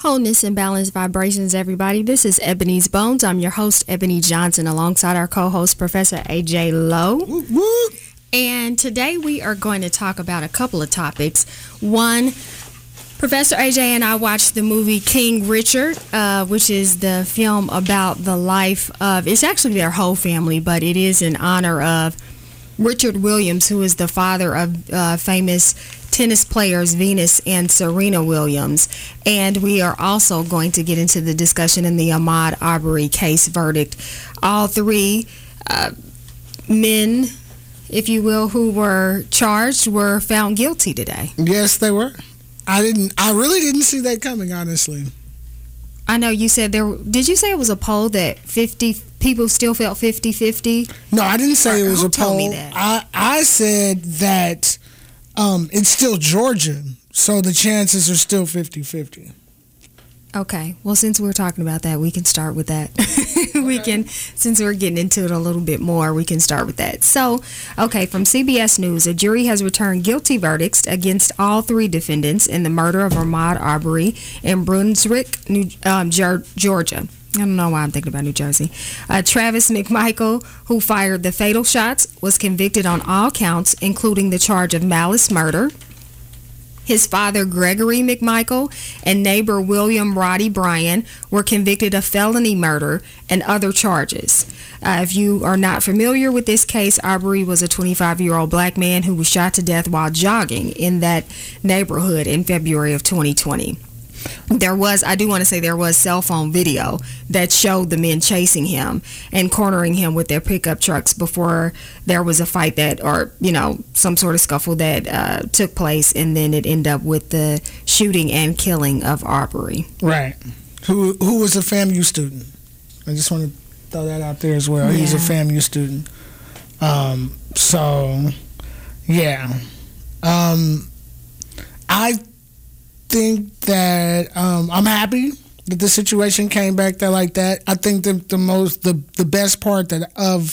Wholeness and balanced vibrations, everybody. This is Ebony's Bones. I'm your host, Ebony Johnson, alongside our co-host, Professor AJ Lowe. Whoop, whoop. And today we are going to talk about a couple of topics. One, Professor AJ and I watched the movie King Richard, which is the film about the life of, it's actually their whole family, but it is in honor of Richard Williams, who is the father of famous tennis players Venus and Serena Williams. And we are also going to get into the discussion in the Ahmaud Arbery case verdict. All three men, if you will, who were charged were found guilty today. Yes, they were. I really didn't see that coming, honestly. I know you said did you say it was a poll that 50 people still felt 50-50? No, I didn't say it was a poll. Told me that? I said that it's still Georgia, so the chances are still 50-50. Okay. Well, since we're talking about that, we can start with that. Since we're getting into it a little bit more, we can start with that. So, okay, from CBS News, a jury has returned guilty verdicts against all three defendants in the murder of Ahmaud Arbery in Brunswick, Georgia. I don't know why I'm thinking about New Jersey. Travis McMichael, who fired the fatal shots, was convicted on all counts, including the charge of malice murder. His father, Gregory McMichael, and neighbor William Roddy Bryan were convicted of felony murder and other charges. If you are not familiar with this case, Arbery was a 25-year-old black man who was shot to death while jogging in that neighborhood in February of 2020. There was cell phone video that showed the men chasing him and cornering him with their pickup trucks before there was a fight some sort of scuffle that took place, and then it ended up with the shooting and killing of Arbery. Right. Who was a FAMU student. I just want to throw that out there as well. Yeah. He's a FAMU student. I think that I'm happy that the situation came back there like that. I think the best part the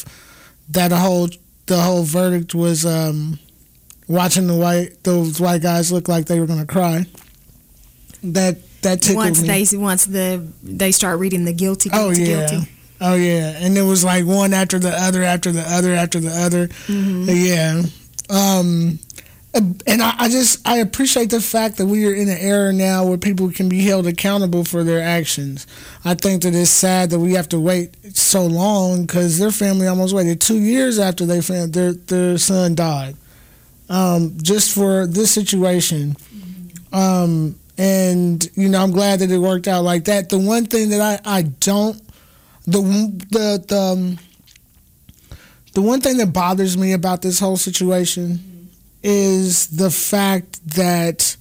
whole verdict was watching those white guys look like they were gonna cry. That tickled me. Once they start reading the guilty. Guilty. Oh yeah, and it was like one after the other after the other after the other. Mm-hmm. Yeah. And I appreciate the fact that we are in an era now where people can be held accountable for their actions. I think that it's sad that we have to wait so long because their family almost waited 2 years after they found their son died, just for this situation. And I'm glad that it worked out like that. The one thing that the one thing that bothers me about this whole situation is the fact that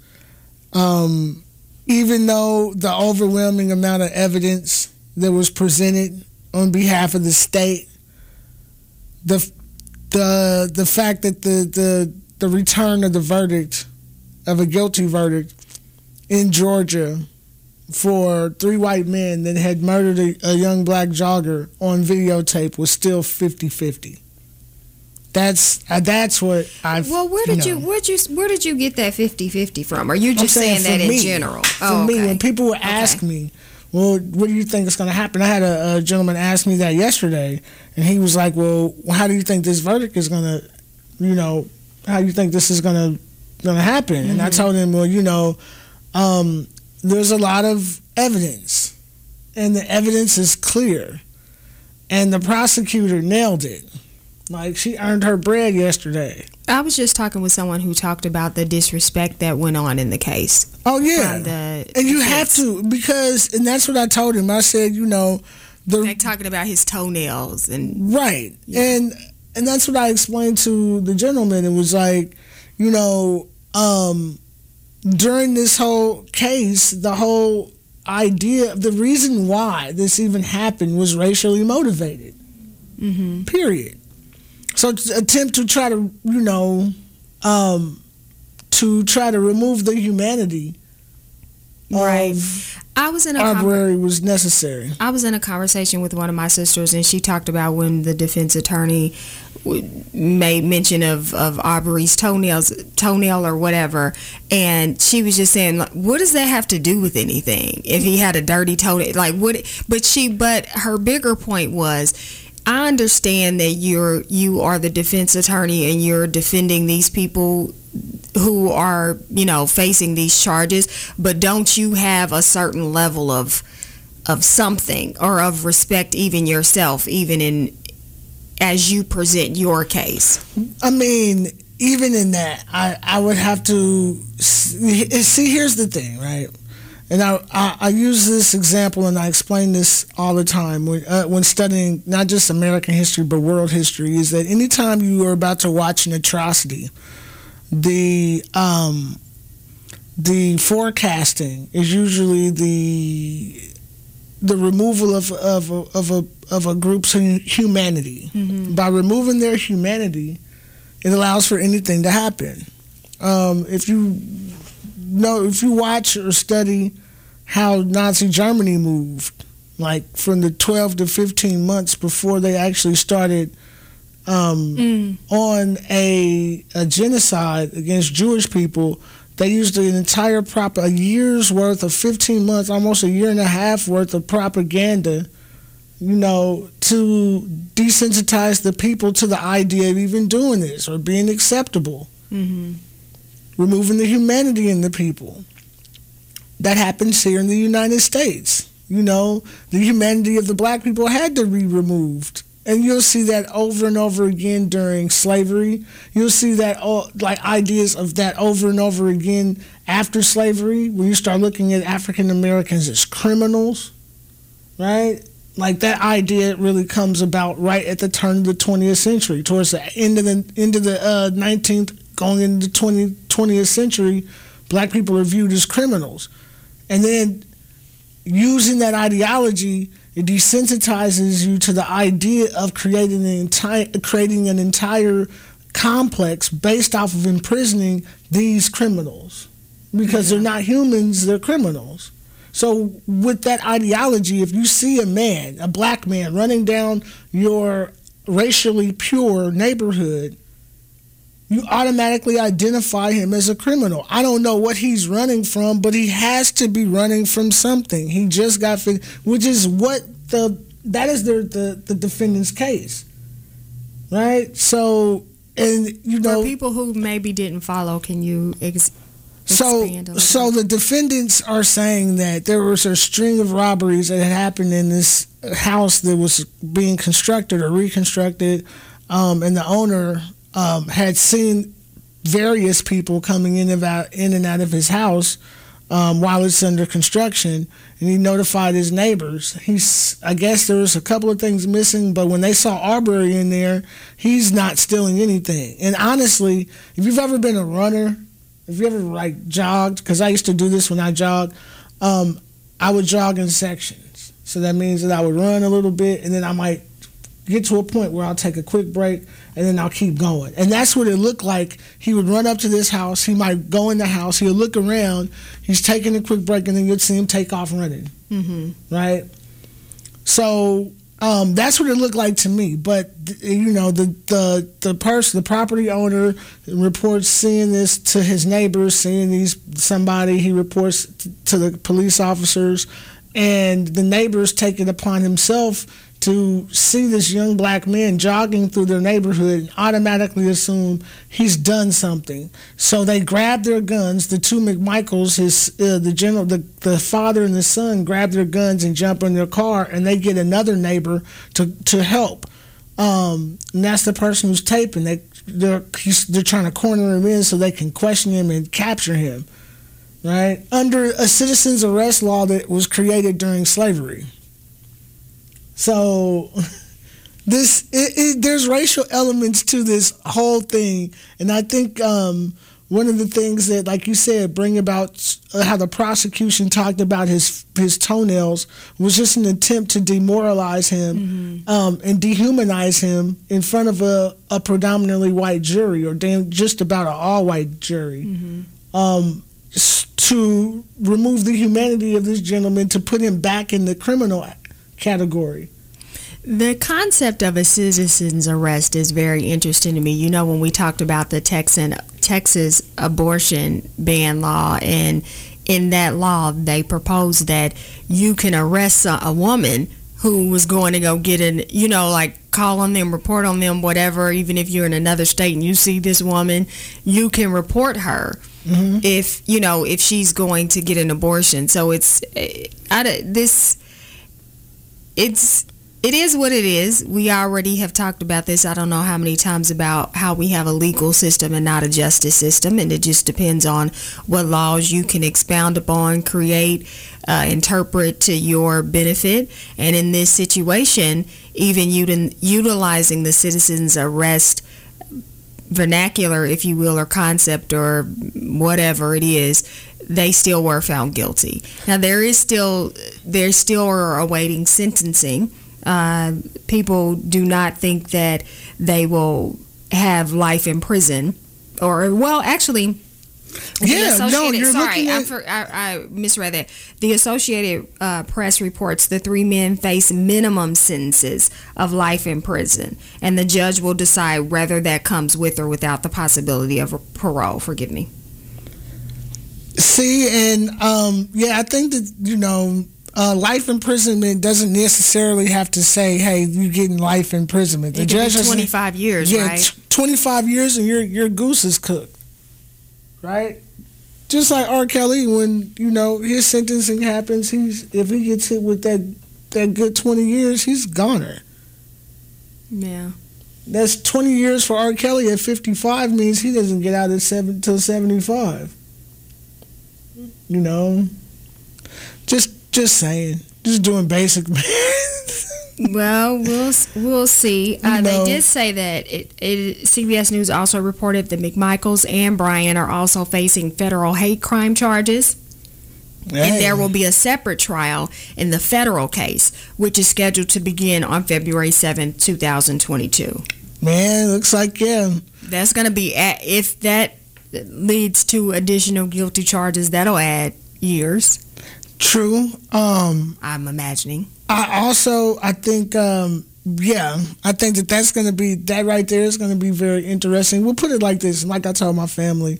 even though the overwhelming amount of evidence that was presented on behalf of the state, the fact that the return of the verdict, of a guilty verdict in Georgia for 3 white men that had murdered a young black jogger on videotape was still 50-50. That's what I've. Well, where did you get that 50-50 from? Are you just saying that in general? For me, when people would ask me, well, what do you think is going to happen? I had a gentleman ask me that yesterday, and he was like, well, how do you think this verdict is going to, how do you think this is going to happen? Mm-hmm. And I told him, well, there's a lot of evidence, and the evidence is clear, and the prosecutor nailed it. Like, she earned her bread yesterday. I was just talking with someone who talked about the disrespect that went on in the case. Oh, yeah. And you have to, and that's what I told him. I said, they're talking about his toenails. And right. Yeah. And that's what I explained to the gentleman. It was like, during this whole case, the whole idea, the reason why this even happened was racially motivated. Mm-hmm. Period. So to attempt to try to, to try to remove the humanity Right. of I was in a Arbery was necessary. I was in a conversation with one of my sisters, and she talked about when the defense attorney made mention of Arbery's toenail or whatever, and she was just saying, like, what does that have to do with anything? If he had a dirty toenail, like what? But her bigger point was, I understand that you are the defense attorney and you're defending these people who are, facing these charges, but don't you have a certain level of something or of respect, even yourself, even as you present your case? I mean, even in that, I would have to see. Here's the thing, right? And I use this example, and I explain this all the time when studying not just American history but world history. Is that anytime you are about to watch an atrocity, the forecasting is usually the removal of a group's humanity. Mm-hmm. By removing their humanity, it allows for anything to happen. If you watch or study how Nazi Germany moved, like from the 12 to 15 months before they actually started on a genocide against Jewish people, they used an entire a year's worth of 15 months, almost a year and a half worth of propaganda, to desensitize the people to the idea of even doing this or being acceptable. Mm-hmm. Removing the humanity in the people. That happens here in the United States. The humanity of the black people had to be removed. And you'll see that over and over again during slavery. You'll see that ideas of that over and over again after slavery, when you start looking at African Americans as criminals, right? Like that idea really comes about right at the turn of the 20th century, towards the end of the 19th, going into the 20th century. Black people are viewed as criminals. And then using that ideology, it desensitizes you to the idea of creating an entire complex based off of imprisoning these criminals. Because they're not humans, they're criminals. So with that ideology, if you see a black man running down your racially pure neighborhood, you automatically identify him as a criminal. I don't know what he's running from, but he has to be running from something. He just got which is what that is the defendant's case, right? So, and for people who maybe didn't follow, can you expand a little So the defendants are saying that there was a string of robberies that had happened in this house that was being constructed or reconstructed, and the owner had seen various people coming in and out of his house while it's under construction, and he notified his neighbors. I guess there was a couple of things missing, but when they saw Arbery in there, he's not stealing anything. And honestly, if you've ever been a runner, if you ever jogged, because I used to do this when I jogged, I would jog in sections. So that means that I would run a little bit, and then I might get to a point where I'll take a quick break, and then I'll keep going. And that's what it looked like. He would run up to this house. He might go in the house. He'll look around. He's taking a quick break, and then you'd see him take off running. Mm-hmm. Right? So that's what it looked like to me. But, the person, the property owner, reports seeing this to his neighbors, seeing somebody. He reports to the police officers, and the neighbors take it upon himself to see this young black man jogging through their neighborhood and automatically assume he's done something. So they grab their guns. The two McMichaels, the father and the son, grab their guns and jump in their car, and they get another neighbor to help. And that's the person who's taping. They're trying to corner him in so they can question him and capture him, right? Under a citizen's arrest law that was created during slavery. So there's racial elements to this whole thing, and I think one of the things that, like you said, bring about how the prosecution talked about his toenails was just an attempt to demoralize him, mm-hmm. And dehumanize him in front of a predominantly white jury, or just about an all-white jury. Mm-hmm. to remove the humanity of this gentleman to put him back in the criminal category. The concept of a citizen's arrest is very interesting to me. You know, when we talked about the Texas abortion ban law, and in that law they proposed that you can arrest a woman who was going to go get call on them, report on them, whatever. Even if you're in another state and you see this woman, you can report her if she's going to get an abortion. So it is what it is. We already have talked about this, I don't know how many times, about how we have a legal system and not a justice system, and it just depends on what laws you can expound upon, create, interpret to your benefit. And in this situation, even utilizing the citizen's arrest vernacular, if you will, or concept, or whatever it is, they still were found guilty. Now they still are awaiting sentencing. People do not think that they will have life in prison, I misread that. The Associated Press reports the three men face minimum sentences of life in prison, and the judge will decide whether that comes with or without the possibility of parole. Forgive me. See, and I think that, life imprisonment doesn't necessarily have to say, hey, you're getting life imprisonment. The judge has 25 years, right? 25 years and your goose is cooked, right? Just like R. Kelly, when, his sentencing happens, if he gets hit with that good 20 years, he's goner. Yeah. That's 20 years for R. Kelly at 55 means he doesn't get out until 75. Just saying. Just doing basic math. Well, we'll see. They did say that CBS News also reported that McMichaels and Bryan are also facing federal hate crime charges. Hey. And there will be a separate trial in the federal case, which is scheduled to begin on February 7, 2022. Man, looks like, that's going to be, if that leads to additional guilty charges, that'll add years. True. I'm imagining. I think that's going to be, that right there is going to be very interesting. We'll put it like this, like I told my family,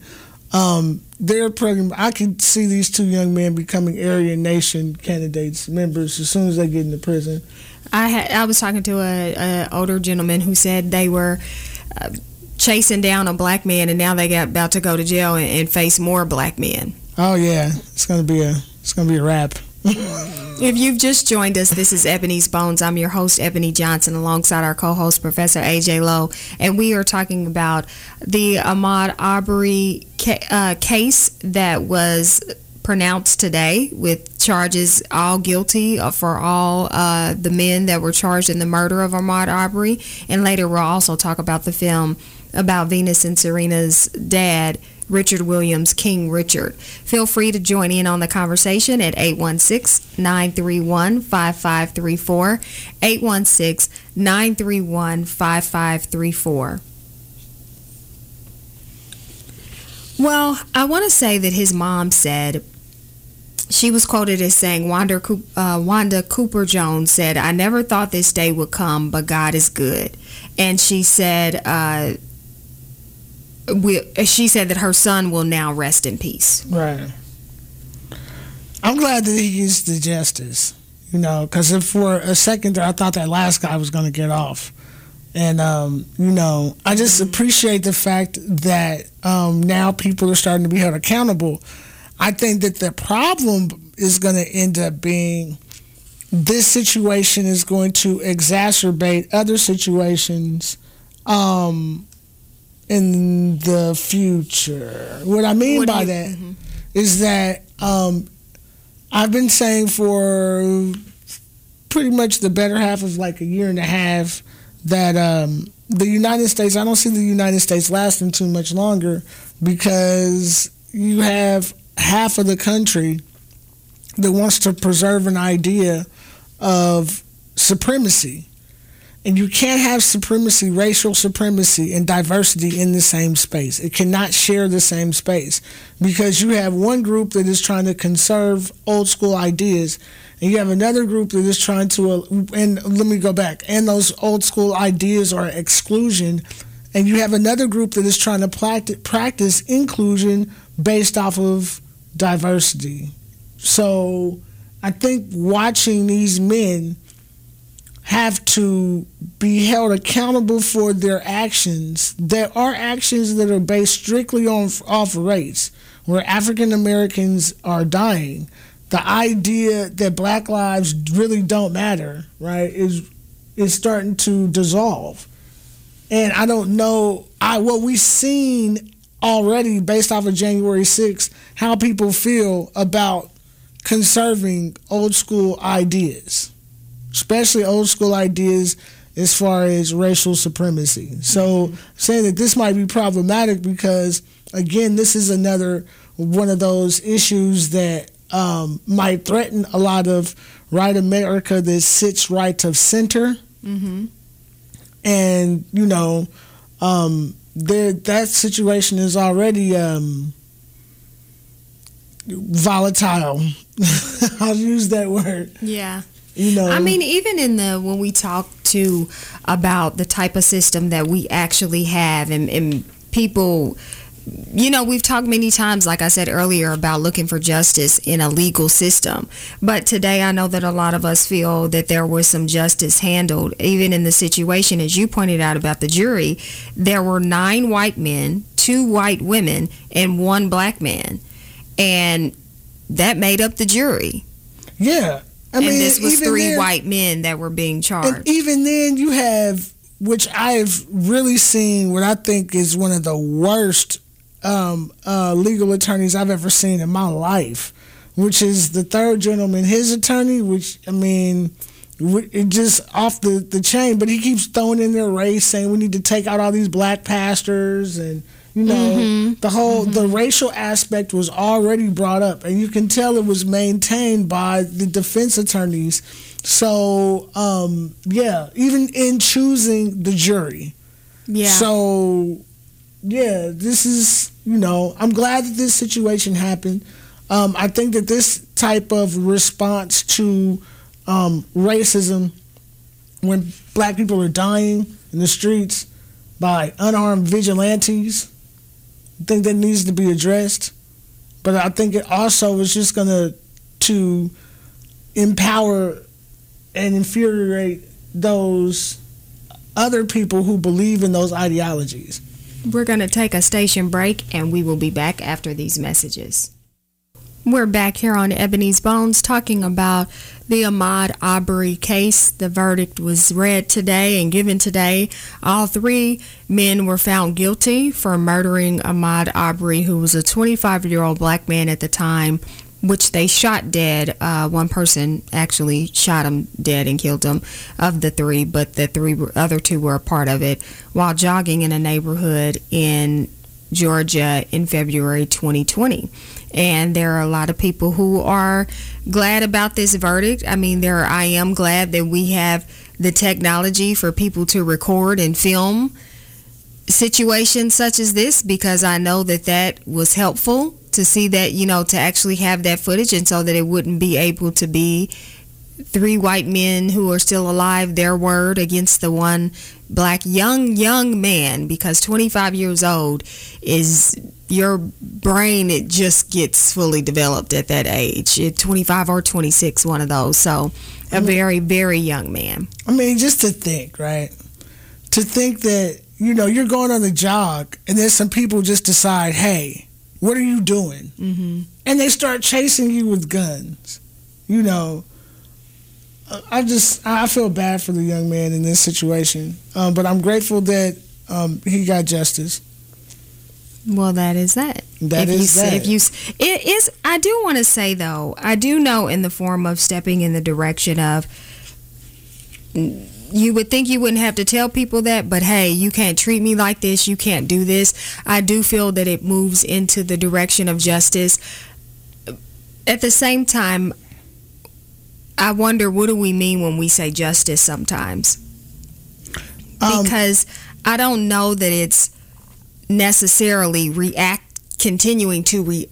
I can see these two young men becoming Aryan Nation members as soon as they get into prison. I was talking to a older gentleman who said they were chasing down a black man, and now they got about to go to jail and face more black men. Oh yeah, it's gonna be a wrap. If you've just joined us, this is Ebony's Bones. I'm your host, Ebony Johnson, alongside our co-host, Professor A.J. Lowe, and we are talking about the Ahmaud Arbery case that was pronounced today, with charges all guilty for all the men that were charged in the murder of Ahmaud Arbery. And later we'll also talk about the film about Venus and Serena's dad, Richard Williams, King Richard. Feel free to join in on the conversation at 816-931-5534, 816-931-5534. Well, I want to say that his mom said, she was quoted as saying, Wanda Cooper Jones said, "I never thought this day would come, but God is good." And she said, that her son will now rest in peace. Right. I'm glad that he gets the justice, because if for a second there I thought that last guy was going to get off. And, I just appreciate the fact that now people are starting to be held accountable. I think that the problem is going to end up being this situation is going to exacerbate other situations in the future. What I mean by that is that I've been saying for pretty much the better half of like a year and a half that the United States, I don't see the United States lasting too much longer, because you have half of the country that wants to preserve an idea of supremacy. And you can't have supremacy, racial supremacy, and diversity in the same space. It cannot share the same space because you have one group that is trying to conserve old school ideas, and you have another group that is trying to, and let me go back, and those old school ideas are exclusion, and you have another group that is trying to practice inclusion based off of diversity. So I think watching these men have to be held accountable for their actions. There are actions that are based strictly off race, where African Americans are dying. The idea that black lives really don't matter, right, is starting to dissolve. And I don't know what we've seen already based off of January 6th, how people feel about conserving old school ideas, especially old school ideas as far as racial supremacy. So saying that this might be problematic because, again, this is another one of those issues that might threaten a lot of right America that sits right of center. Mm-hmm. And, you know, that situation is already volatile. I'll use that word. Yeah. You know, I mean, even when we talk about the type of system that we actually have, and people, you know, we've talked many times, like I said earlier, about looking for justice in a legal system. But today I know that a lot of us feel that there was some justice handled, even in the situation, as you pointed out about the jury. There were 9 white men, 2 white women, and 1 black man. And that made up the jury. Yeah. I mean, this was 3 white men that were being charged. And even then, you have, which I've really seen, what I think is one of the worst legal attorneys I've ever seen in my life, which is the third gentleman, his attorney, which, I mean, it just off the chain, but he keeps throwing in their race, saying we need to take out all these black pastors, and you know, the whole the racial aspect was already brought up, and you can tell it was maintained by the defense attorneys. So yeah, even in choosing the jury. Yeah. So yeah, this is, you know, I'm glad that this situation happened. I think that this type of response to racism, when black people are dying in the streets by unarmed vigilantes, I think that needs to be addressed. But I think it also is just going to empower and infuriate those other people who believe in those ideologies. We're going to take a station break, and we will be back after these messages. We're back here on Ebony's Bones talking about the Ahmaud Arbery case. The verdict was read today and given today. All 3 men were found guilty for murdering Ahmaud Arbery, who was a 25-year-old black man at the time, which they shot dead. One person actually shot him dead and killed him of the 3, but the other 2 were a part of it while jogging in a neighborhood in Georgia in February 2020. And there are a lot of people who are glad about this verdict. I mean, I am glad that we have the technology for people to record and film situations such as this, because I know that was helpful to see that, you know, to actually have that footage, and so that it wouldn't be able to be 3 white men who are still alive, their word against the one black young man, because 25 years old is, your brain, it just gets fully developed at that age. At 25 or 26, one of those. So a very, very young man. I mean, just to think, right? To think that, you know, you're going on a jog and then some people just decide, hey, what are you doing? Mm-hmm. And they start chasing you with guns. You know, I feel bad for the young man in this situation, but I'm grateful that he got justice. Well, that is that. It is. I do want to say, though, I do know in the form of stepping in the direction of, you would think you wouldn't have to tell people that, but hey, you can't treat me like this, you can't do this. I do feel that it moves into the direction of justice. At the same time, I wonder, what do we mean when we say justice sometimes? Because I don't know that it's necessarily continuing to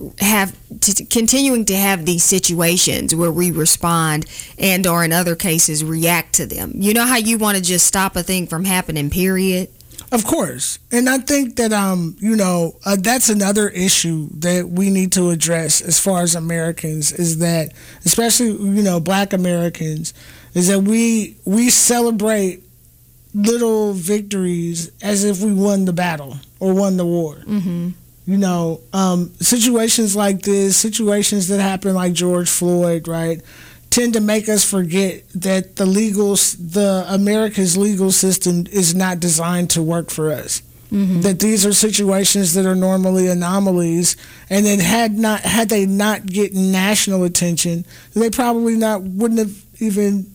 have these situations where we respond and or in other cases react to them. You know how you want to just stop a thing from happening, period? Of course. And I think that that's another issue that we need to address as far as Americans, is that, especially Black Americans, is that we celebrate little victories as if we won the battle or won the war. Mm-hmm. Situations like this, situations that happen like George Floyd, right, tend to make us forget that the America's legal system is not designed to work for us. Mm-hmm. That these are situations that are normally anomalies, and that had they not gotten national attention, they probably wouldn't have even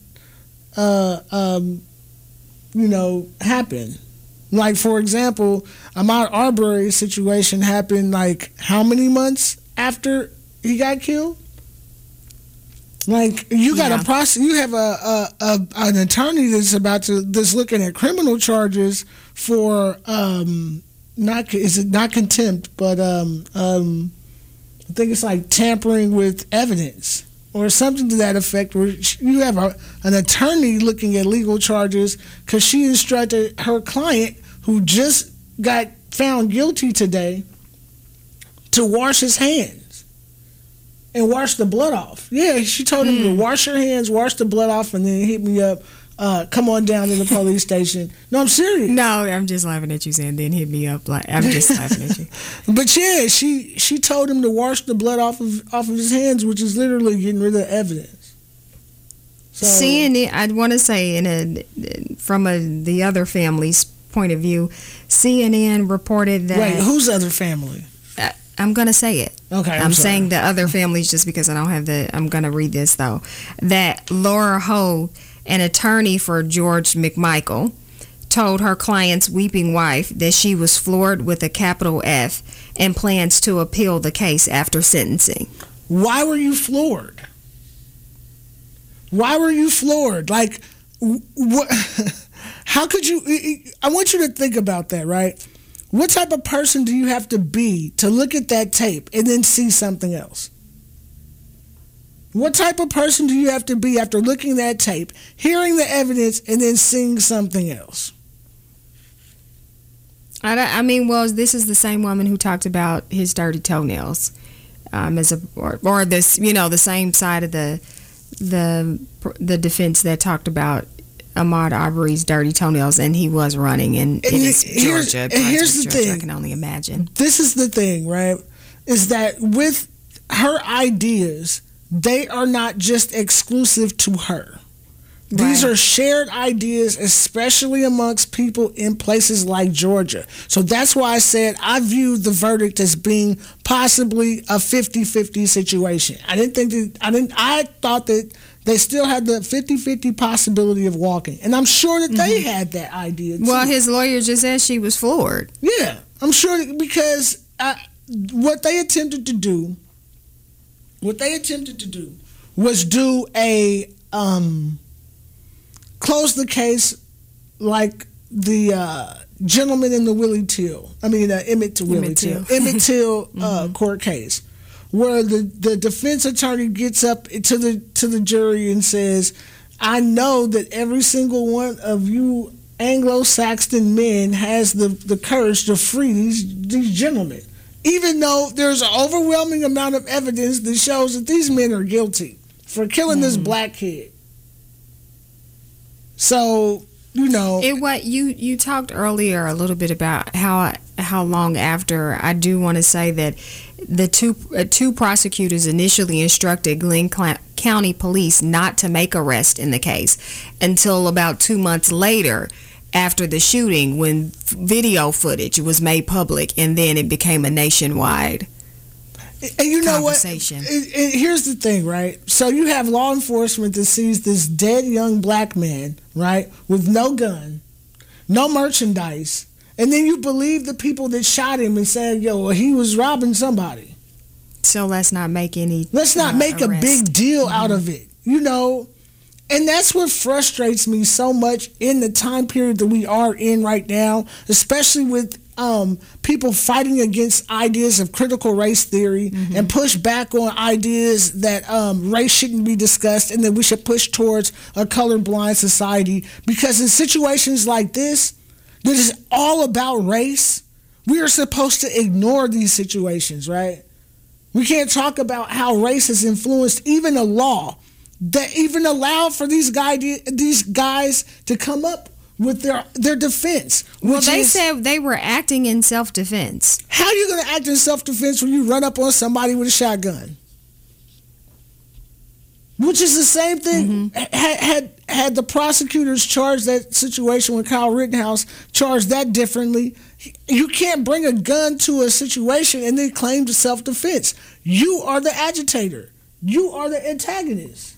happened. Like, for example, Ahmaud Arbery's situation happened like how many months after he got killed? Like, you got you have an attorney that's looking at criminal charges for not contempt, but I think it's like tampering with evidence or something to that effect, where you have an attorney looking at legal charges because she instructed her client, who just got found guilty today, to wash his hands and wash the blood off. Yeah, she told him to wash your hands, wash the blood off, and then hit me up. Come on down to the police station. No, I'm serious. No, I'm just laughing at you saying then hit me up. Like, I'm just laughing at you. But yeah, she told him to wash the blood off of his hands, which is literally getting rid of evidence. So, CNN, I'd want to say from the other family's point of view, CNN reported that. Wait, whose other family? I'm going to say it. Okay, I'm saying the other families just because I don't have I'm going to read this though. That Laura Ho, an attorney for George McMichael, told her client's weeping wife that she was floored with a capital F and plans to appeal the case after sentencing. Why were you floored? Why were you floored? Like, what? How could you? I want you to think about that, right? What type of person do you have to be to look at that tape and then see something else? What type of person do you have to be after looking at that tape, hearing the evidence, and then seeing something else? I mean, well, this is the same woman who talked about his dirty toenails, or this, the same side of the defense that talked about Ahmaud Arbery's dirty toenails, and he was running, and it is Georgia. Here's the thing. I can only imagine. This is the thing, right? Is that with her ideas, they are not just exclusive to her. These are shared ideas, especially amongst people in places like Georgia. So that's why I said I view the verdict as being possibly a 50-50 situation. I thought that they still had the 50-50 possibility of walking. And I'm sure that they had that idea too. Well, his lawyer just said she was floored. Yeah, I'm sure, because what they attempted to do was do a close the case like the gentleman in the Emmett Till court case, where the defense attorney gets up to the jury and says, I know that every single one of you Anglo-Saxon men has the courage to free these gentlemen, even though there's an overwhelming amount of evidence that shows that these men are guilty for killing this black kid. So, you talked earlier a little bit about how long after. I do want to say that the two prosecutors initially instructed Glenn County Police not to make arrests in the case until about 2 months later, after the shooting, when video footage was made public, and then it became a nationwide and you know conversation. What? Here's the thing, right? So you have law enforcement that sees this dead young black man, right, with no gun, no merchandise, and then you believe the people that shot him and said, he was robbing somebody. So let's not make a big deal out of it, And that's what frustrates me so much in the time period that we are in right now, especially with people fighting against ideas of critical race theory and push back on ideas that race shouldn't be discussed and that we should push towards a colorblind society. Because in situations like this, that is all about race, we are supposed to ignore these situations, right? We can't talk about how race has influenced even a law that even allowed for these guys to come up with their defense. Well, they said they were acting in self-defense. How are you going to act in self-defense when you run up on somebody with a shotgun? Which is the same thing. Had the prosecutors charged that situation with Kyle Rittenhouse, charged that differently, you can't bring a gun to a situation and then claim to self-defense. You are the agitator. You are the antagonist.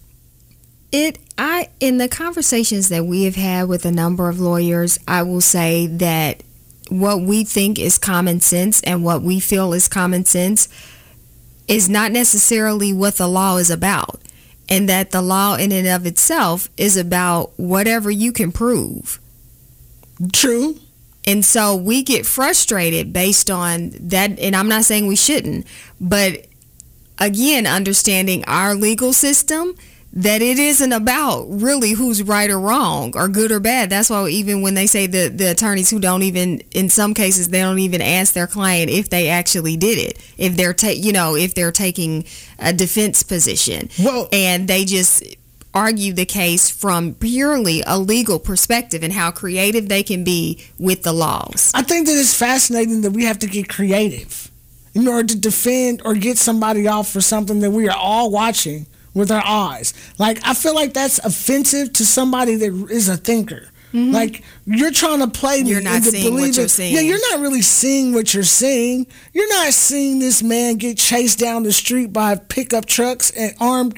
In the conversations that we have had with a number of lawyers, I will say that what we think is common sense and what we feel is common sense is not necessarily what the law is about, and that the law in and of itself is about whatever you can prove. True. And so we get frustrated based on that, and I'm not saying we shouldn't, but again, understanding our legal system, that it isn't about really who's right or wrong or good or bad. That's why even when they say the attorneys who don't even, in some cases, they don't even ask their client if they actually did it, if they're if they're taking a defense position, and they just argue the case from purely a legal perspective and how creative they can be with the laws. I think that it's fascinating that we have to get creative in order to defend or get somebody off for something that we are all watching with our eyes. Like, I feel like that's offensive to somebody that is a thinker. Like, you're trying to play me into believing what you're seeing. Yeah, you're not really seeing what you're seeing. You're not seeing this man get chased down the street by pickup trucks and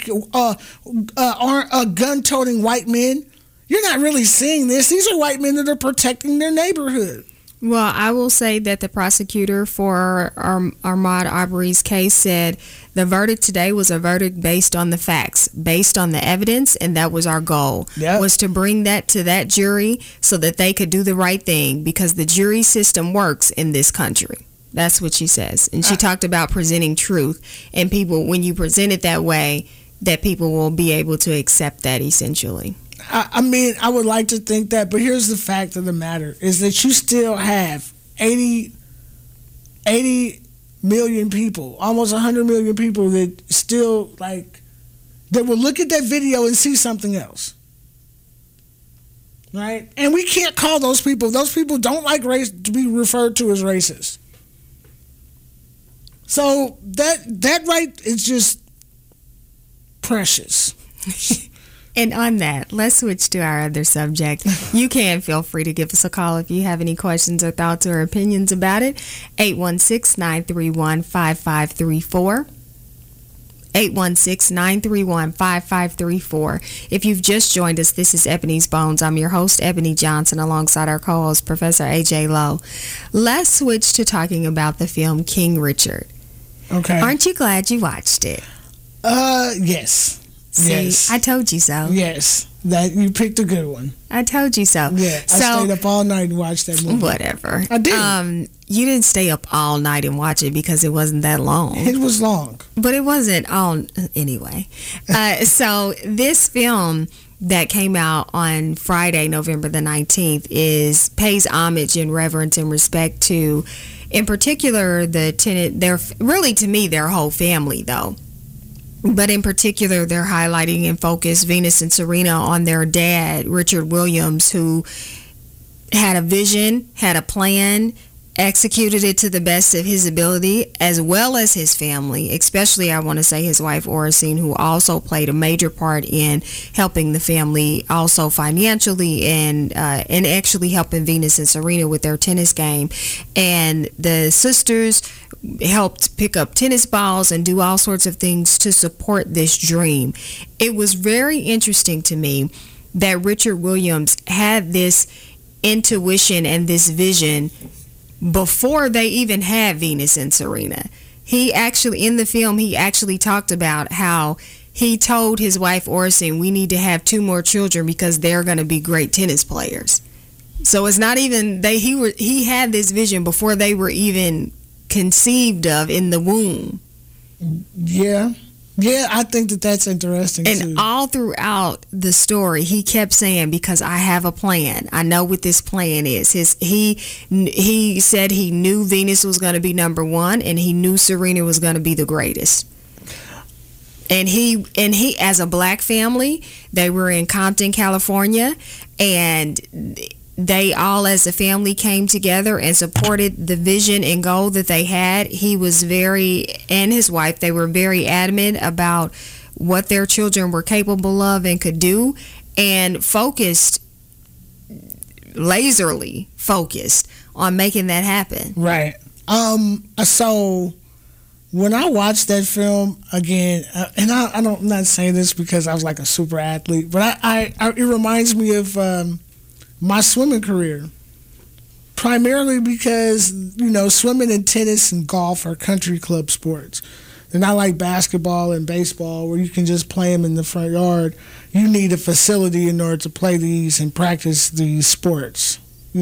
gun-toting white men. You're not really seeing this. These are white men that are protecting their neighborhood. Well, I will say that the prosecutor for Ahmaud Arbery's case said the verdict today was a verdict based on the facts, based on the evidence, and that was our goal, was to bring that to that jury so that they could do the right thing, because the jury system works in this country. That's what she says. And she talked about presenting truth, and people, when you present it that way, that people will be able to accept that essentially. I mean, I would like to think that, but here's the fact of the matter, is that you still have 80 million people, almost 100 million people that still, like, that will look at that video and see something else. Right? And we can't call those people don't like race to be referred to as racist. So that right is just precious. And on that, let's switch to our other subject. You can feel free to give us a call if you have any questions or thoughts or opinions about it. 816-931-5534. 816-931-5534. If you've just joined us, this is Ebony's Bones. I'm your host, Ebony Johnson, alongside our co-host, Professor A.J. Lowe. Let's switch to talking about the film King Richard. Okay. Aren't you glad you watched it? Yes. See, yes. I told you so. Yes, that you picked a good one. I told you so. Yeah, I stayed up all night and watched that movie. Whatever. I did. You didn't stay up all night and watch it because it wasn't that long. It was long. But it wasn't all... Anyway. So this film that came out on Friday, November the 19th, pays homage and reverence and respect to, in particular, the Tennant... Really, to me, their whole family, though. But in particular, they're highlighting and focus Venus and Serena on their dad, Richard Williams, who had a vision, had a plan, executed it to the best of his ability, as well as his family, especially, I want to say, his wife, Oracene, who also played a major part in helping the family also financially and actually helping Venus and Serena with their tennis game. And the sisters helped pick up tennis balls and do all sorts of things to support this dream. It was very interesting to me that Richard Williams had this intuition and this vision before they even had Venus and Serena. He actually, in the film, he actually talked about how he told his wife Orson, we need to have 2 more children because they're going to be great tennis players. So it's not even he had this vision before they were even conceived of in the womb. Yeah, I think that's interesting and too. All throughout the story, he kept saying, because I have a plan. I know what this plan is. He said he knew Venus was going to be number 1, and he knew Serena was going to be the greatest. And he, as a black family, they were in Compton, California, and they all as a family came together and supported the vision and goal that they had. He was and his wife, they were very adamant about what their children were capable of and could do, and laserly focused on making that happen. Right. So when I watched that film again, and I'm not saying this because I was like a super athlete, but it reminds me of my swimming career, primarily because, swimming and tennis and golf are country club sports. They're not like basketball and baseball where you can just play them in the front yard. You need a facility in order to play these and practice these sports,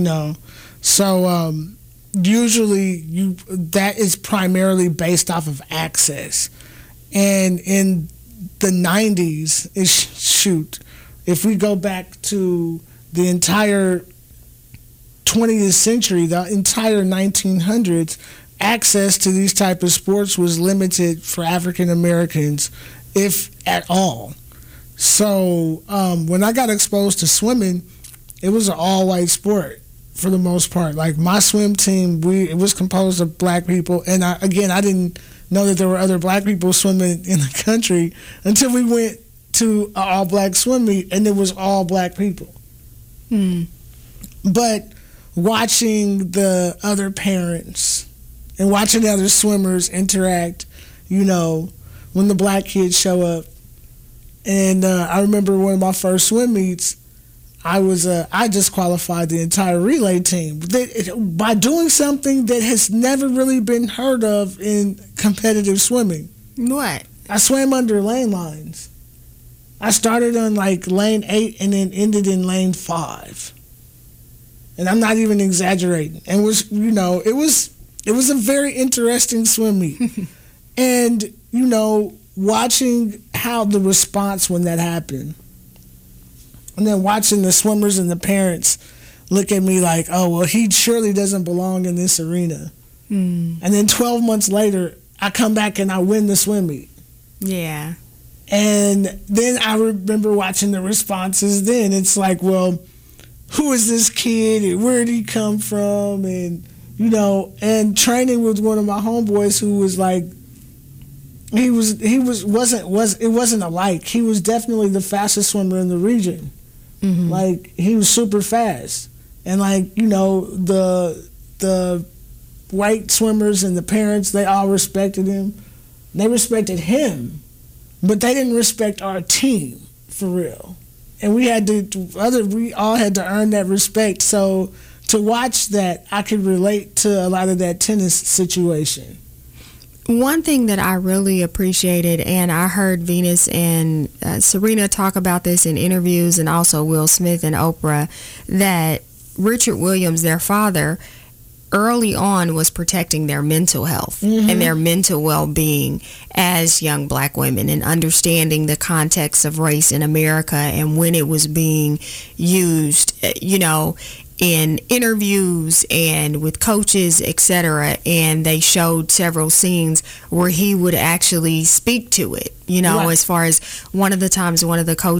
So usually that is primarily based off of access. And in the 90s, if we go back to the entire 20th century, the entire 1900s, access to these type of sports was limited for African Americans, if at all. So when I got exposed to swimming, it was an all-white sport for the most part. Like my swim team, it was composed of black people, and I didn't know that there were other black people swimming in the country until we went to an all-black swim meet, and it was all black people. But watching the other parents and watching the other swimmers interact, when the black kids show up. And I remember one of my first swim meets, I just qualified the entire relay team by doing something that has never really been heard of in competitive swimming. What? I swam under lane lines. I started on like lane 8 and then ended in lane 5. And I'm not even exaggerating. And it was a very interesting swim meet. And, watching how the response when that happened. And then watching the swimmers and the parents look at me like, oh, well, he surely doesn't belong in this arena. And then 12 months later, I come back and I win the swim meet. Yeah. And then I remember watching the responses then. It's like, well, who is this kid and where did he come from? And, and training with one of my homeboys who was like, it wasn't alike. He was definitely the fastest swimmer in the region. Mm-hmm. Like, he was super fast. And like, the white swimmers and the parents, they all respected him. They respected him. But they didn't respect our team, for real. And we all had to earn that respect. So to watch that, I could relate to a lot of that tennis situation. One thing that I really appreciated, and I heard Venus and Serena talk about this in interviews, and also Will Smith and Oprah, that Richard Williams, their father, early on was protecting their mental health and their mental well-being as young black women, and understanding the context of race in America and when it was being used, in interviews and with coaches, etc. And they showed several scenes where he would actually speak to it, right. As far as one of the times, he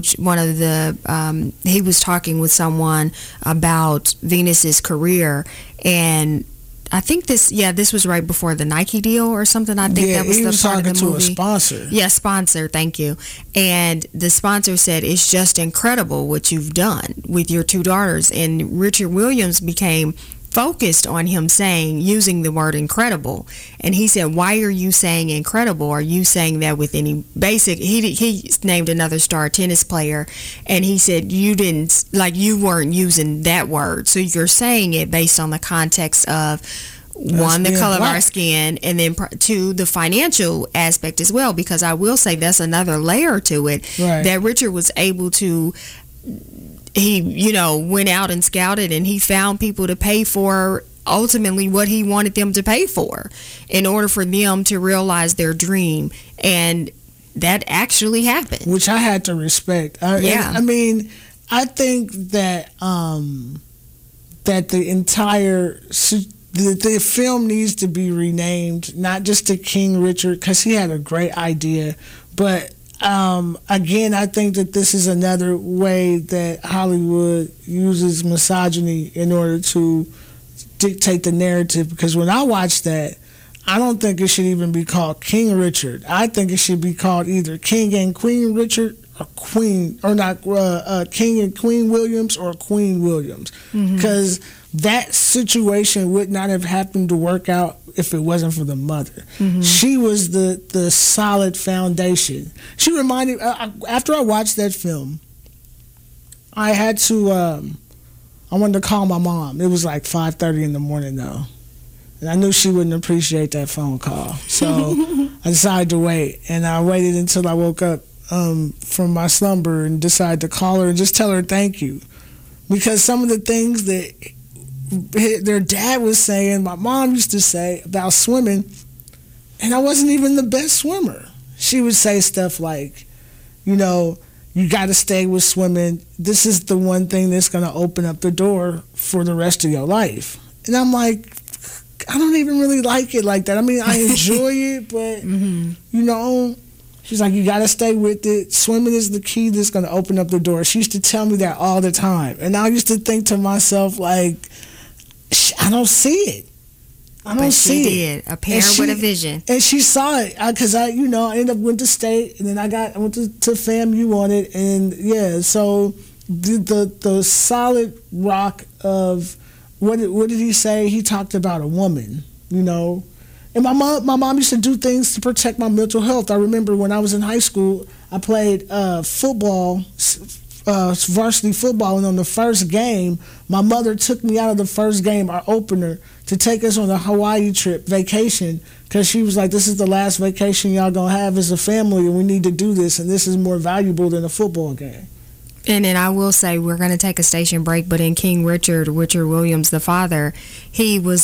was talking with someone about Venus's career, and I think this was right before the Nike deal or something. I think that was the part of the movie. He was talking to a sponsor. Yeah, sponsor, thank you. And the sponsor said, it's just incredible what you've done with your 2 daughters. And Richard Williams became focused on him using the word incredible. And he said, why are you saying incredible? Are you saying that with any basic, he named another star tennis player, and he said, you weren't using that word. So you're saying it based on the context of one, the color of our skin, and then two, the financial aspect as well, because I will say that's another layer to it, that Richard was able to, he went out and scouted, and he found people to pay for ultimately what he wanted them to pay for in order for them to realize their dream, and that actually happened, which I had to respect. I mean, I think that that the entire the film needs to be renamed, not just to King Richard, because he had a great idea, but again, I think that this is another way that Hollywood uses misogyny in order to dictate the narrative, because when I watched that, I don't think it should even be called King Richard. I think it should be called either King and Queen Richard, or Queen, or not King and Queen Williams, or Queen Williams, because that situation would not have happened to work out if it wasn't for the mother. She was the solid foundation. She reminded, after I watched that film, I had to, I wanted to call my mom. It was like 5:30 in the morning though, and I knew she wouldn't appreciate that phone call, so I decided to wait, and I waited until I woke up from my slumber and decided to call her and just tell her thank you, because some of the things that their dad was saying, my mom used to say about swimming, and I wasn't even the best swimmer. She would say stuff like, you got to stay with swimming. This is the one thing that's going to open up the door for the rest of your life. And I'm like, I don't even really like it like that. I mean, I enjoy it, but, she's like, you got to stay with it. Swimming is the key that's going to open up the door. She used to tell me that all the time. And I used to think to myself, like, I don't see it. I don't see it. A parent with a vision. And she saw it, because I ended up went to state, and then I went to FAMU on it, and so the solid rock of what did he say? He talked about a woman, And my mom used to do things to protect my mental health. I remember when I was in high school, I played football, varsity football, and on the first game, my mother took me out of the first game, our opener, to take us on a Hawaii trip, vacation, because she was like, this is the last vacation y'all gonna have as a family, and we need to do this, and this is more valuable than a football game. And then I will say, we're going to take a station break, but in King Richard Williams, the father, they were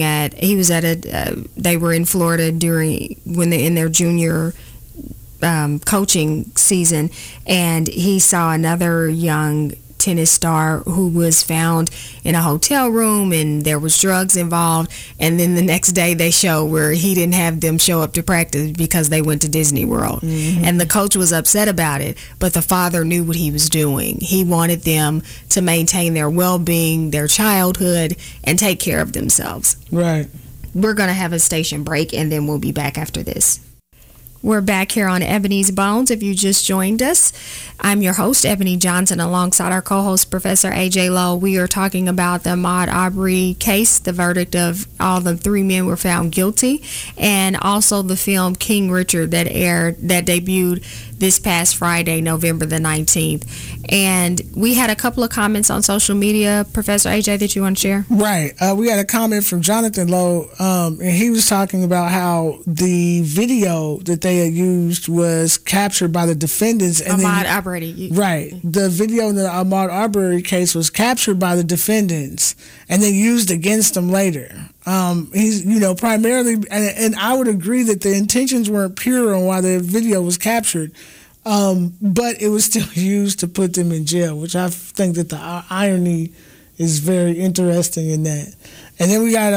in Florida in their junior coaching season, and he saw another young tennis star who was found in a hotel room, and there was drugs involved, and then the next day they show where he didn't have them show up to practice because they went to Disney World. And the coach was upset about it, but the father knew what he was doing. He wanted them to maintain their well-being, their childhood, and take care of themselves. Right. We're going to have a station break, and then we'll be back after this. We're back here on Ebony's Bones. If you just joined us, I'm your host, Ebony Johnson, alongside our co-host, Professor A.J. Lowe. We are talking about the Ahmaud Arbery case, the verdict of all the three men were found guilty, and also the film King Richard that debuted this past Friday, November the 19th. And we had a couple of comments on social media, Professor AJ, that you want to share? Right. We had a comment from Jonathan Lowe, and he was talking about how the video that they had used was captured by the defendants. And Ahmaud Arbery. Right. The video in the Ahmaud Arbery case was captured by the defendants and then used against them later. He's, primarily, and I would agree that the intentions weren't pure on why the video was captured, but it was still used to put them in jail, which I think that the irony is very interesting in that. And then we got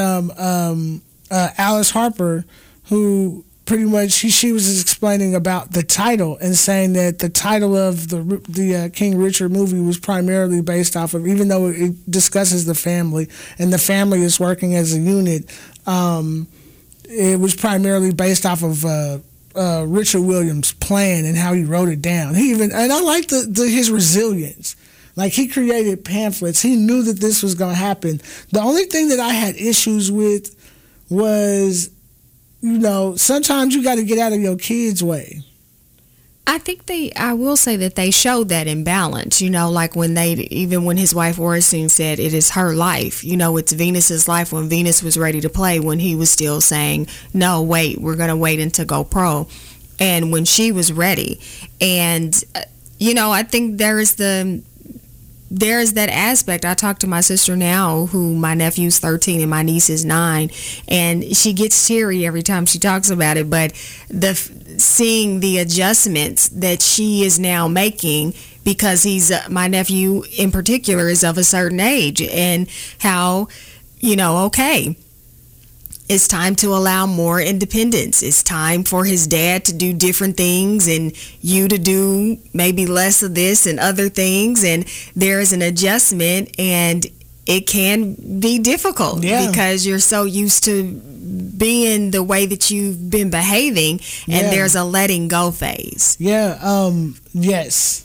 Alice Harper, who pretty much she was explaining about the title and saying that the title of the King Richard movie was primarily based off of, even though it discusses the family and the family is working as a unit, it was primarily based off of Richard Williams' plan and how he wrote it down. And I like his resilience. Like, he created pamphlets. He knew that this was going to happen. The only thing that I had issues with was, sometimes you got to get out of your kids' way. I think I will say that they showed that imbalance, like even when his wife Oracene said it is her life, it's Venus's life, when Venus was ready to play, when he was still saying, no, wait, we're going to wait until go pro. And when she was ready. And, I think there's that aspect. I talk to my sister now, who my nephew's 13 and my niece is 9, and she gets teary every time she talks about it. But seeing the adjustments that she is now making, because my nephew in particular is of a certain age, and how, okay, it's time to allow more independence. It's time for his dad to do different things and you to do maybe less of this and other things. And there is an adjustment, and it can be difficult because you're so used to being the way that you've been behaving, and there's a letting go phase. Yes.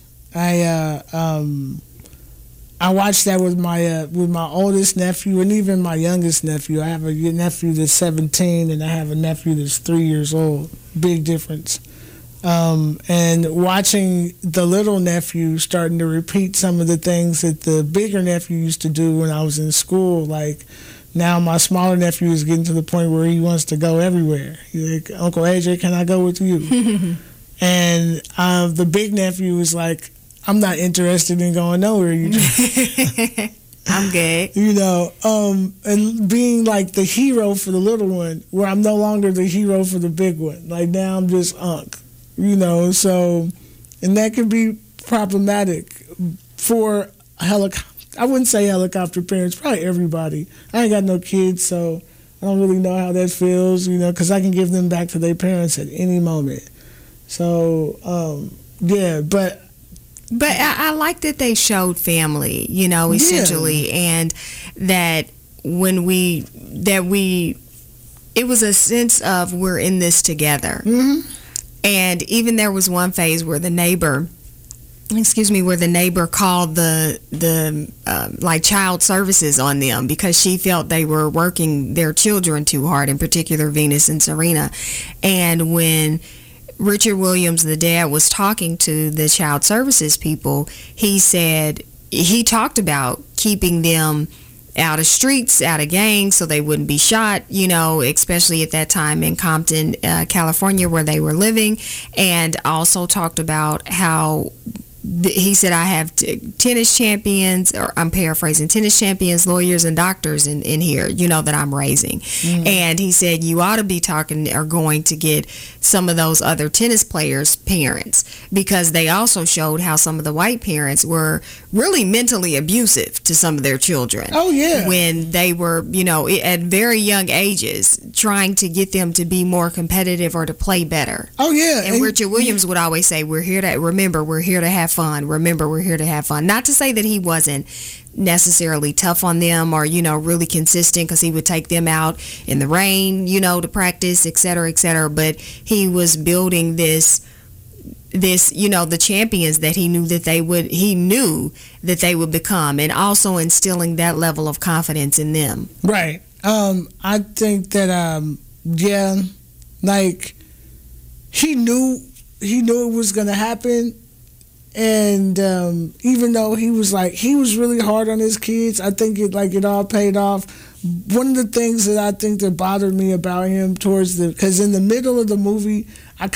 I watched that with my oldest nephew and even my youngest nephew. I have a nephew that's 17 and I have a nephew that's 3 years old. Big difference. And watching the little nephew starting to repeat some of the things that the bigger nephew used to do when I was in school. Like, now my smaller nephew is getting to the point where he wants to go everywhere. He's like, Uncle AJ, can I go with you? And the big nephew is like, I'm not interested in going nowhere. I'm good. And being like the hero for the little one, where I'm no longer the hero for the big one. Like, now I'm just Unc, so, and that can be problematic for I wouldn't say helicopter parents, probably everybody. I ain't got no kids, so I don't really know how that feels, because I can give them back to their parents at any moment. So, But I like that they showed family, essentially, and that it was a sense of we're in this together. Mm-hmm. And even there was one phase where the neighbor called the like child services on them because she felt they were working their children too hard, in particular Venus and Serena. And when Richard Williams, the dad, was talking to the child services people, he said he talked about keeping them out of streets, out of gangs, so they wouldn't be shot, especially at that time in Compton, California, where they were living, and also talked about how he said, I have tennis champions, or I'm paraphrasing, tennis champions, lawyers, and doctors in here, that I'm raising. Mm-hmm. And he said, you ought to be talking or going to get some of those other tennis players' parents, because they also showed how some of the white parents were really mentally abusive to some of their children. Oh, yeah. When they were, at very young ages, trying to get them to be more competitive or to play better. Oh, yeah. And Richard Williams would always say, we're here to have fun. Remember, we're here to have fun. Not to say that he wasn't necessarily tough on them or, really consistent, because he would take them out in the rain, to practice, et cetera, but he was building this, the champions that he knew that they would become, and also instilling that level of confidence in them. Right. I think that, like, he knew it was going to happen. And even though he was really hard on his kids, I think it all paid off. One of the things that I think that bothered me about him because in the middle of the movie,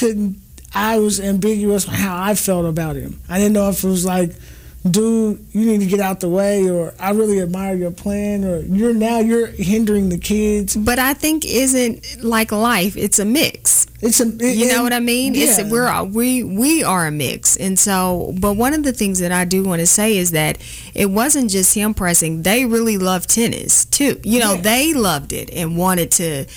I was ambiguous on how I felt about him. I didn't know if it was like, dude, you need to get out the way, or I really admire your plan, or you're hindering the kids. But I think isn't like life, it's a mix. You know what I mean? Yeah. We are a mix. And so, but one of the things that I do want to say is that it wasn't just him pressing. They really loved tennis too. They loved it and wanted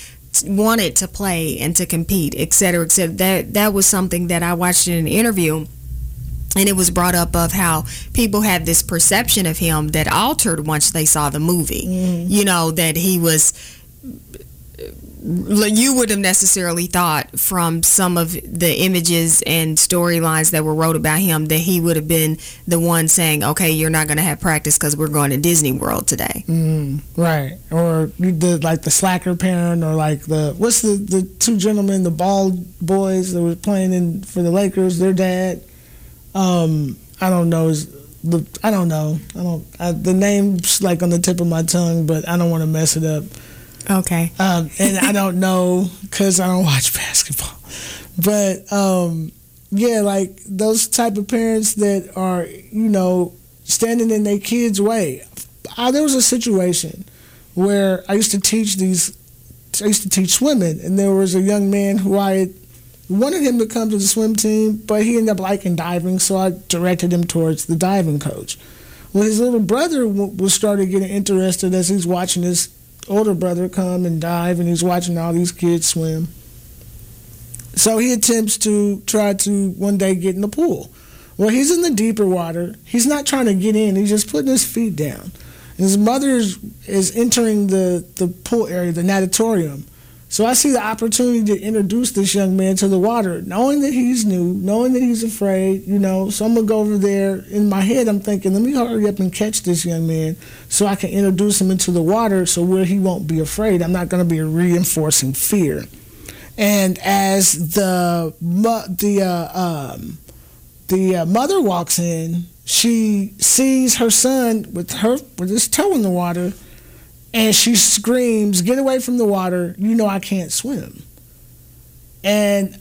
to play and to compete, et cetera, et cetera. That was something that I watched in an interview. And it was brought up of how people had this perception of him that altered once they saw the movie. Mm. That he was you would have necessarily thought from some of the images and storylines that were wrote about him that he would have been the one saying, okay, you're not going to have practice because we're going to Disney World today. Right. Or the slacker parent, or like what's the two gentlemen, the bald boys that were playing for the Lakers, their dad. I don't know. The name's like on the tip of my tongue, but I don't want to mess it up. Okay. And I don't know because I don't watch basketball. But, yeah, like those type of parents that are, standing in their kids' way. There was a situation where I used to teach swimming, and there was a young man who I had wanted him to come to the swim team, but he ended up liking diving, so I directed him towards the diving coach. Well, his little brother was started getting interested as he's watching his older brother come and dive, and he's watching all these kids swim. So he attempts to try to one day get in the pool. Well, he's in the deeper water. He's not trying to get in. He's just putting his feet down. And his mother is entering the pool area, the natatorium. So I see the opportunity to introduce this young man to the water, knowing that he's new, knowing that he's afraid, So I'm going to go over there. In my head, I'm thinking, let me hurry up and catch this young man so I can introduce him into the water so where he won't be afraid. I'm not going to be reinforcing fear. And as the mother walks in, she sees her son with his toe in the water, and she screams, "Get away from the water, I can't swim." And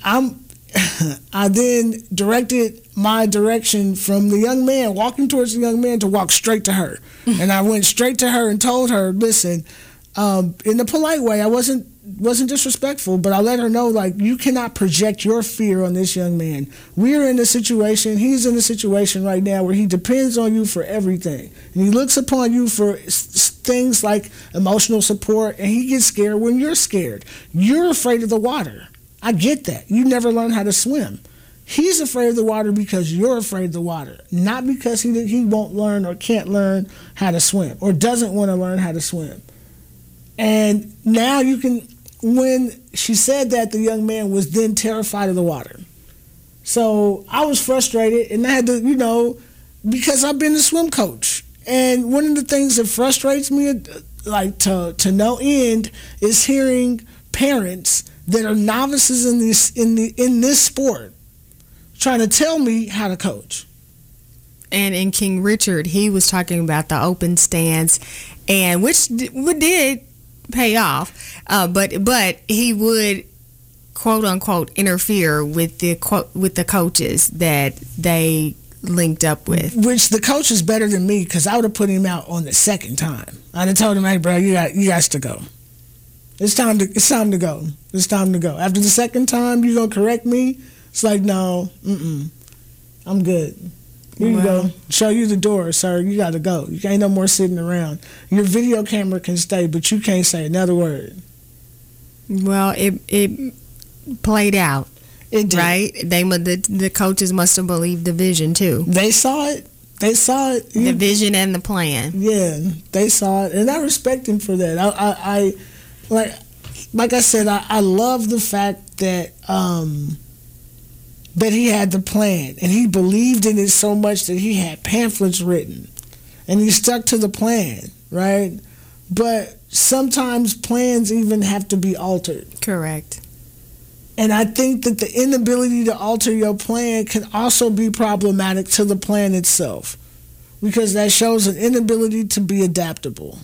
I then directed my direction from the young man, walking towards the young man, to walk straight to her. And I went straight to her and told her, listen, in a polite way, I wasn't disrespectful, but I let her know, like, you cannot project your fear on this young man. We're in a situation, he's in a situation right now where he depends on you for everything. And he looks upon you for things like emotional support, and he gets scared when you're scared. You're afraid of the water. I get that. You never learned how to swim. He's afraid of the water because you're afraid of the water, not because he won't learn or can't learn how to swim or doesn't want to learn how to swim. And now when she said that, the young man was then terrified of the water. So I was frustrated, and I had to, because I've been a swim coach. And one of the things that frustrates me, like to no end, is hearing parents that are novices in this sport trying to tell me how to coach. And in King Richard, he was talking about the open stance, and which did pay off, but he would, quote unquote, interfere with the coaches that they linked up with. Which the coach is better than me, because I would have put him out on the second time. I'd have told him, "Hey, bro, you got to go. It's time to go. It's time to go." After the second time, you gonna correct me? It's like, no, I'm good. Here you go. Show you the door, sir. You got to go. You ain't no more sitting around. Your video camera can stay, but you can't say another word. Well, it played out. It did. Right? The coaches must have believed the vision too. They saw it. The vision and the plan. Yeah, they saw it, and I respect him for that. I like I said, I love the fact that that he had the plan, and he believed in it so much that he had pamphlets written, and he stuck to the plan, right? But sometimes plans even have to be altered. Correct. And I think that the inability to alter your plan can also be problematic to the plan itself, because that shows an inability to be adaptable.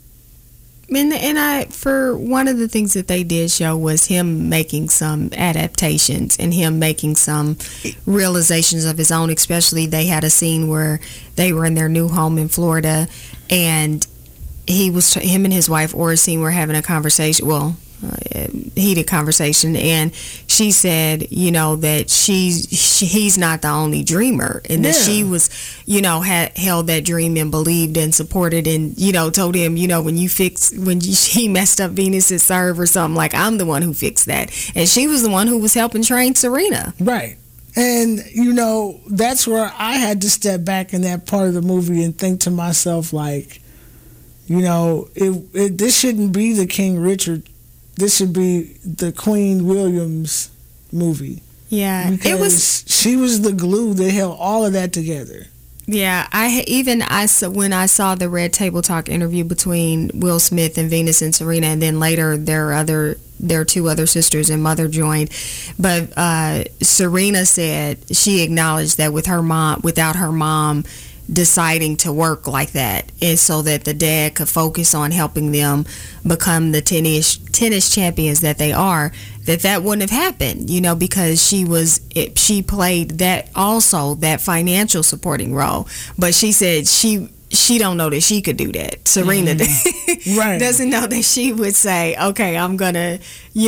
And for one of the things that they did show was him making some adaptations and him making some realizations of his own. Especially, they had a scene where they were in their new home in Florida, and him and his wife Oracene were having a conversation. Well, heated conversation, and she said, that he's not the only dreamer, and that she was, had held that dream and believed and supported, and told him, when he messed up Venus's serve or something, like, I'm the one who fixed that, and she was the one who was helping train Serena. Right. And that's where I had to step back in that part of the movie and think to myself, like, this shouldn't be the King Richard this should be the Queen Williams movie. Yeah, because she was the glue that held all of that together. Yeah, when I saw the Red Table Talk interview between Will Smith and Venus and Serena, and then later their two other sisters and mother joined, but Serena said she acknowledged that without her mom deciding to work like that, and so that the dad could focus on helping them become the tennis champions that they are, that wouldn't have happened, because she played that financial supporting role. But she said she don't know that she could do that. Serena right. doesn't know that she would say, okay, I'm gonna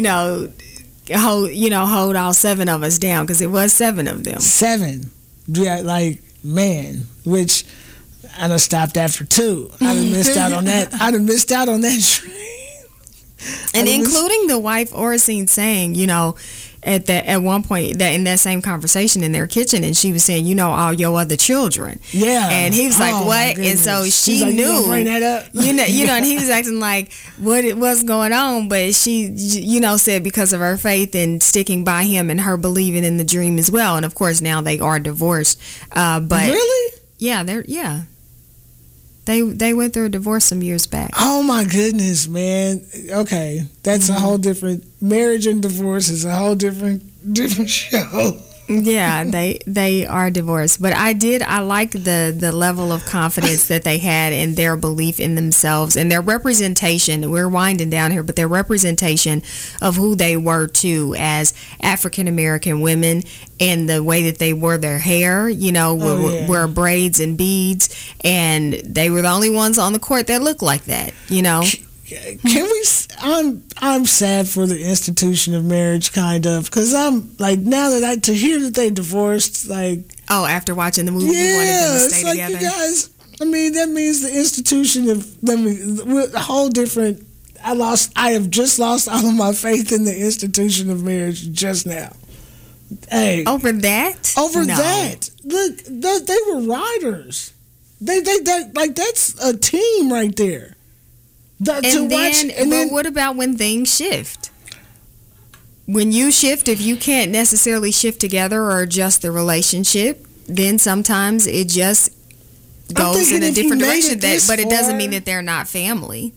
hold all 7 of us down, because it was 7 of them. 7. Yeah, like, man, which I done stopped after 2. I done missed out on that. I done missed out on that train. And including the wife Oracene saying, at one point that in that same conversation in their kitchen, and she was saying, all your other children. Yeah. And he was like, what? And so she like, knew. Bring that up. And he was acting like what's going on, but she, said because of her faith and sticking by him and her believing in the dream as well. And of course now they are divorced. But really? Yeah, They went through a divorce some years back. Oh my goodness, man. Okay, that's a whole different marriage, and divorce is a whole different show. Yeah, they are divorced. But I like the level of confidence that they had in their belief in themselves and their representation. We're winding down here, but their representation of who they were too as African American women, and the way that they wore their hair, were braids and beads, and they were the only ones on the court that looked like that, Can we? I'm sad for the institution of marriage, kind of, because I'm like, now that to hear that they divorced, like, after watching the movie, you wanted them to stay together. You guys, I mean, that means the institution of a whole different. I have just lost all of my faith in the institution of marriage just now. Hey, over that? That, look, they were riders. They like, that's a team right there. But what about when things shift? When you shift, if you can't necessarily shift together or adjust the relationship, then sometimes it just goes in a different direction. But it doesn't mean that they're not family.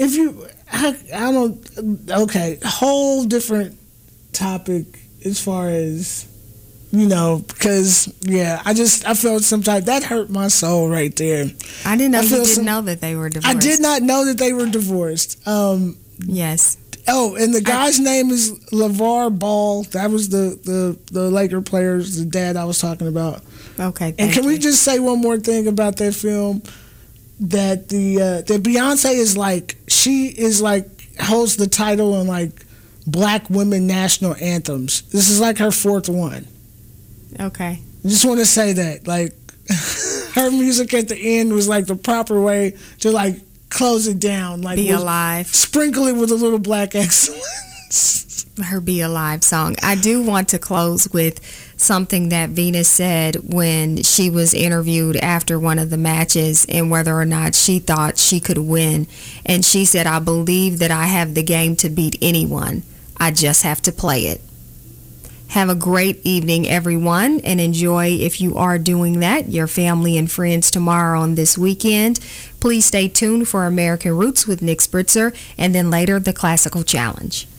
Whole different topic as far as, because, I felt sometimes that hurt my soul right there. I didn't know you didn't know that they were divorced. I did not know that they were divorced. Yes. Oh, and the guy's name is LeVar Ball. That was the Laker players, the dad I was talking about. Okay. And can we just say one more thing about that film? That that Beyonce is like, she is like, holds the title on like Black women national anthems. This is like her 4th one. Okay. I just want to say that, like, her music at the end was like the proper way to like close it down, like Be Alive, sprinkle it with a little Black excellence. Her Be Alive song. I do want to close with something that Venus said when she was interviewed after one of the matches and whether or not she thought she could win. And she said, "I believe that I have the game to beat anyone. I just have to play it." Have a great evening, everyone, and enjoy, if you are doing that, your family and friends tomorrow on this weekend. Please stay tuned for American Roots with Nick Spritzer, and then later, the Classical Challenge.